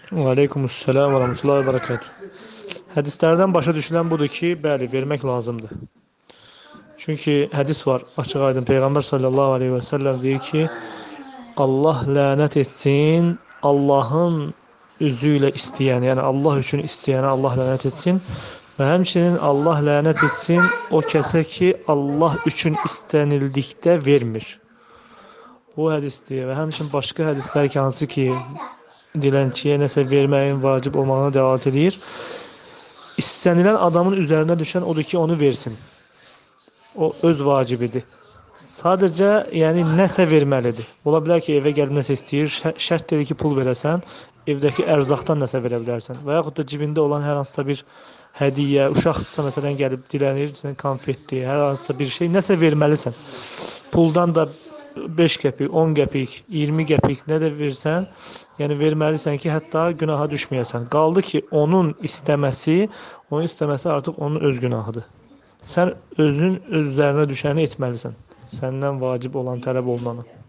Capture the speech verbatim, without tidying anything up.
Və aleykumussalam və rahmetullahi və bərəkatuhu. Hədislərdən başa düşülən budur ki, bəli, vermək lazımdır. Çünki hədis var, açıq aydın Peyğəmbər sallallahu aleyhi və səlləm deyir ki, Allah lənət etsin, Allahın üzü ilə istəyəni, yəni Allah üçün istəyəni Allah lənət etsin və həmçinin Allah lənət etsin o kəsə ki, Allah üçün istənildikdə vermir. Bu hədisdir və həmçinin başqa hədislər ki, hansı ki, dilənçiyə nəsə verməyin vacib olmağına dəlalət edir. İstənilən adamın üzərinə düşən odur ki, onu versin. O öz vacibidir. Sadəcə, yəni nəsə verməlidir. Ola bilər ki, evə gəlib nəsə istəyir, şərt deyir ki, pul verəsən, evdəki ərzaqdan nəsə verə bilərsən. Və yaxud da cibində olan hər hansısa bir hədiyyə, uşaqdırsa məsələn gəlib dilənir, konfetdir, hər hansısa bir şey, nəsə verməlisən. Puldan da beş qəpik, on qəpik, iyirmi qəpik nə də versən, yəni verməlisən ki, hətta günaha düşməyəsən. Qaldı ki, onun istəməsi, onun istəməsi artıq onun öz günahıdır. Sən özün öz üzərinə düşəni etməlisən. Səndən vacib olan, tələb olunanı.